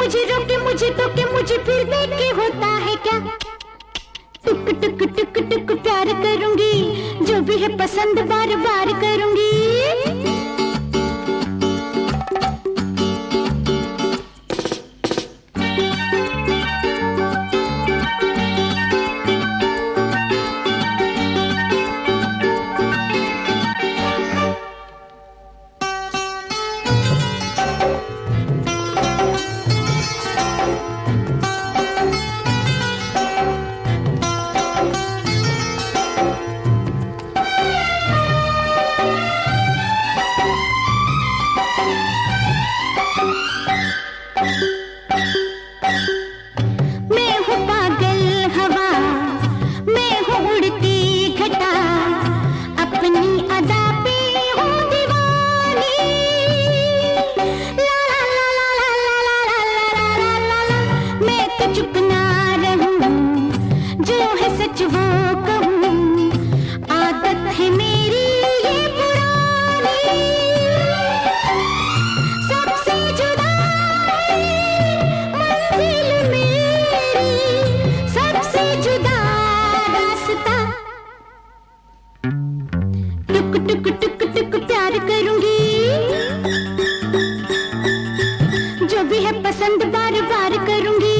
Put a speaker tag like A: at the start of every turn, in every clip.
A: मुझे रोके मुझे टोके मुझे फिर देखे होता है क्या? टुक टुक टुक टुक प्यार करूंगी, जो भी है पसंद बार बार करूंगी। पसंद बार बार करूंगी।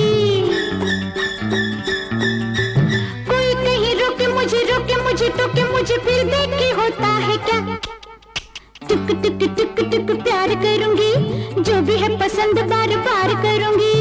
A: कोई कहीं रोके मुझे टोके मुझे फिर देखे होता है क्या? टुक टुक टुक टुक प्यार करूंगी, जो भी है पसंद बार बार करूंगी।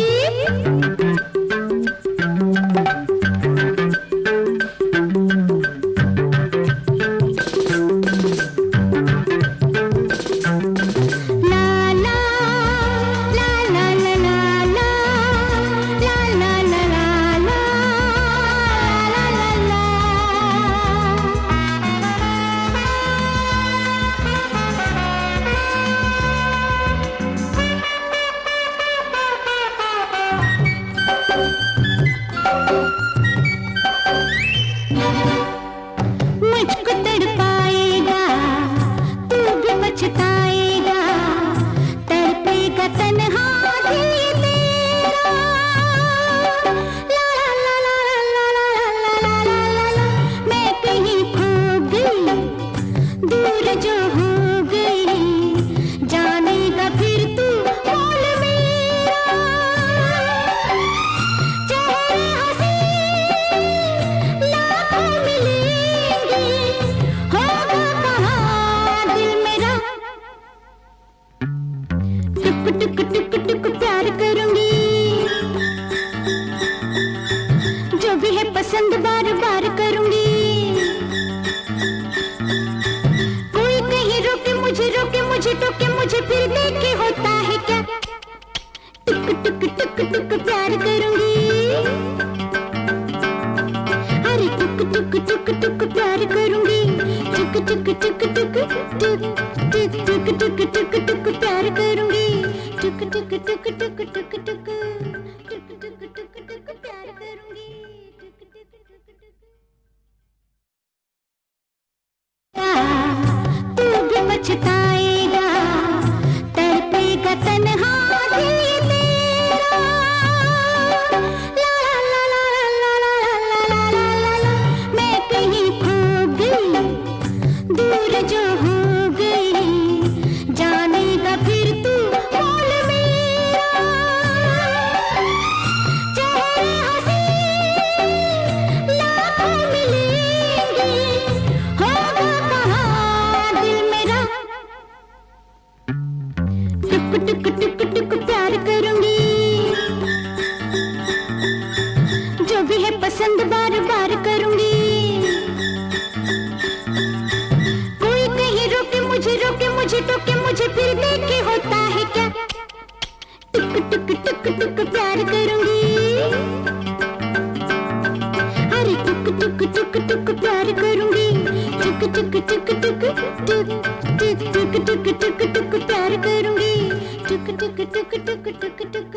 A: मुझको तड़पाएगा तू भी पछताएगा, तड़पेगा तन्हा दिल तेरा। ला ला ला ला ला ला ला ला, मैं कहीं खो गई दूर जो हो गई, जानेगा फिर तू बोल मेरा। चेहरे हंसी लाखों मिलेंगे, होगा कहाँ दिल मेरा। टुक टुक टुक टुक प्यार करूंगी, जो भी है पसंद बार बार करूंगी। कोई कहीं रोके मुझे टोके मुझे फिर देखे होता है क्या? टुक टुक टुक टुक प्यार करूंगी, अरे टुक टुक टुक टुक प्यार करूंगी। टुक टुक टुक टुक टुक टुक टुक टुक टुक टुक प्यार करूंगी। टुक टुक टुक टुक टुक टुक टुक टुक टुक टुक प्यार करूंगी। तू भी पछताएगा, तड़पेगा तन्हा दिल तेरा। ला ला ला ला ला ला ला ला ला, मैं कहीं खो गई दूर जो हो गई, जानेगा फिर तू बोल मेरा। चेहरे हंसी लाखों मिलेंगे, होगा कहाँ दिल मेरा। टुक टुक टुक टुक प्यार करूंगी, जो भी है पसंद बार बार करूंगी। कोई कहीं रोके मुझे टोके मुझे फिर देखे होता है क्या? टुक टुक टुक टुक प्यार करूंगी, अरे टुक टुक टुक टुक प्यार करूंगी। टुक टुक टुक टुक टुक टुक टुक टुक टुक टुक प्यार करूंगी। टुक टुक टुक टुक टुक टुक